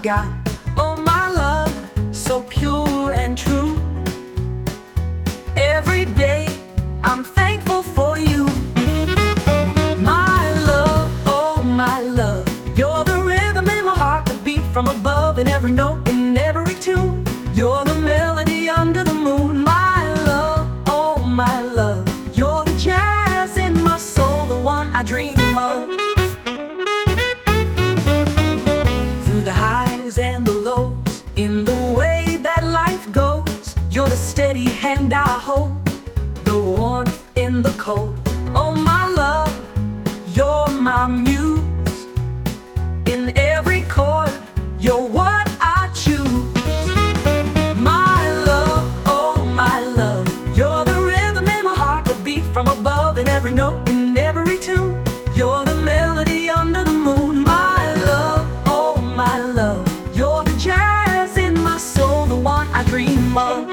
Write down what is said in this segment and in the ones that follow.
got. Oh, my love, so pure and true. Every day I'm thankful for you. My love, oh my love, you're the rhythm in my heart, the beat from above, in every note, in every tune. You're the melody under the moon. My love, oh my love, you're the jazz in my soul, the one I dream of. Through the highs and the lows, in the way that life goes, you're the steady hand I hold, the warmth in the cold. Oh my love, you're my muse. In every chord, you're what I choose. My love, oh my love, you're the rhythm in my heart, the beat from above, in every note, in every tune. You're the melody under the moon. My love, oh my love, you're the jazz in my soul, the one I dream of.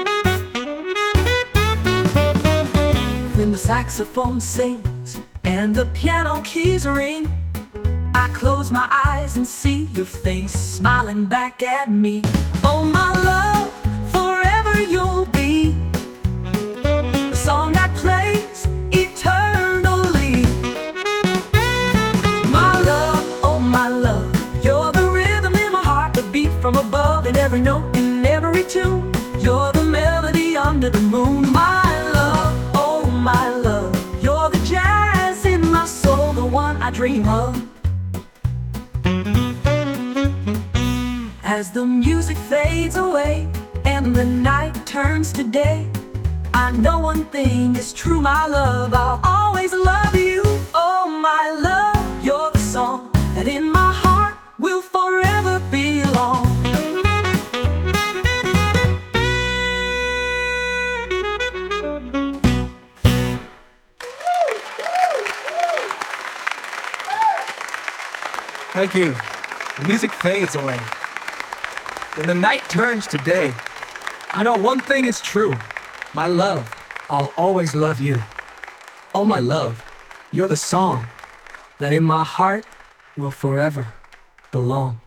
When the saxophone sings and the piano keys ring, I close my eyes and see your face smiling back at me. Oh my love, forever you'll be the song that plays eternally. My love, oh my love, you're the rhythm in my heart, the beat from above, in every note, in every tune. You're the melody under the moon. My love, oh my love, you're the jazz in my soul, the one I dream of. As the music fades away and the night turns to day, I know one thing is true, my love, I'll always love you. Oh my love, you're the song that in my heart will forever belong. Thank you. The music fades away, and the night turns to day. I know one thing is true. My love, I'll always love you. Oh my love, you're the song that in my heart will forever belong.